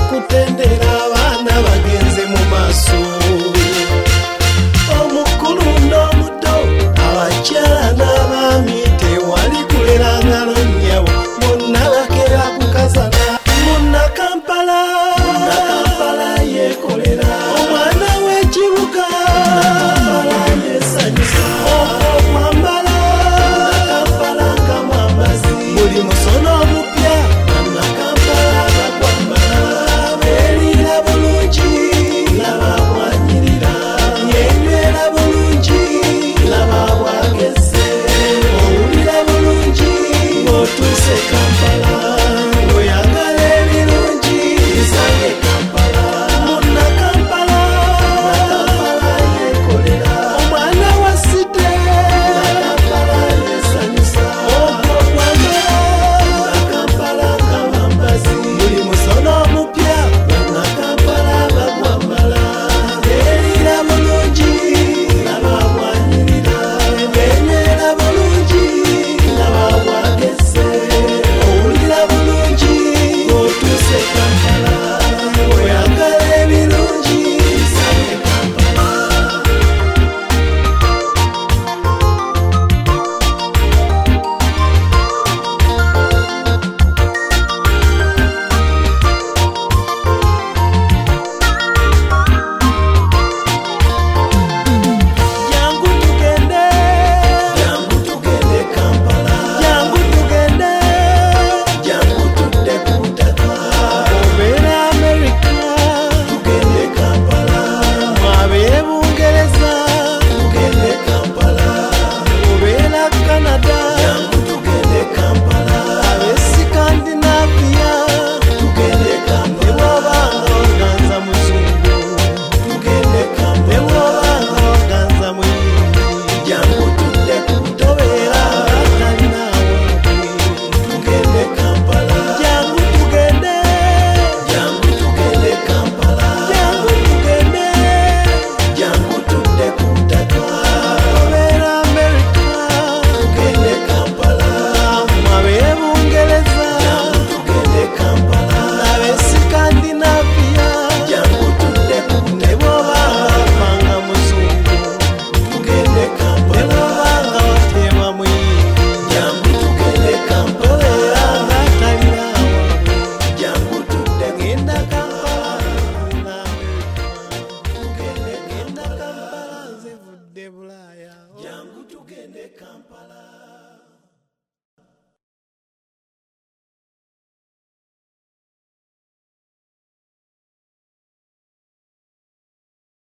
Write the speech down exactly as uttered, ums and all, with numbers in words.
kutendera abaana bagenze mu maaso. Omukulu n'omuto, abakyala n'abaami, tewali kulera ngalo nnyabo, bonna bakera kukazana. Munna Kampala, munna Kampala yeekolera, omwana w'ekibuga Kampala yeesanyusa. Okwambala munna Kampala nga mwambazi, buli musono omupya munna Kampala bakwambala. Beerira bulungi laba bwanyirira, yenywera bulungi laba bwageze, owulira bulungi ng'otuuse Kampala. Oyagala ebirungi bisange Kampala. Munna Kampala, munna Kampala yeekolera, omwana wa City munna Kampala yeesanyusa. Okwambala munna Kampala nga mwambazi, buli musono omupya munna Kampala bagwambala. Beerira bulungi laba bwanyirira, benywera bulungi laba bwageze, owulira bulungi ng'otuuse Kampala. Oyagala ebirungi bisange Kampala. Jangu tugende, jangu tugende Kampala, jangu tugende, jangu tudde ku ttaka. Obeera America, tugende Kampala. Mwabeera Bungereza, tugende Kampala. Obeera Canada, jangu tugende Kampala. Ab'e Scandinavia, tugende Kampala. Ne bw'obanga oganza muzungu, tugende Kampala. Ne bw'obanga oganza muyindi, jangu tudde ku tobeera atalina waabwe, tugende Kampala. Jangu tugende, jangu tugende Kampala. Jangu tugende, jangu tudde ku ttaka. Obeera America, tugende Kampala. Mwabeera Bungereza, jangu tugende Kampala. Ab'e Scandinavia, jangu tudde ku ttaka. Ne bw'obanga wapanga muzungu, tugende Kampala. Ne bw'obanga wateebwa muyindi, jangu tugende Kampala. Obeera ng'atalina waabwe, jangu tudde genda Kampala. Genda America, tugende genda Kampala, nze vudde Bulaaya. Jangu tugende Kampala.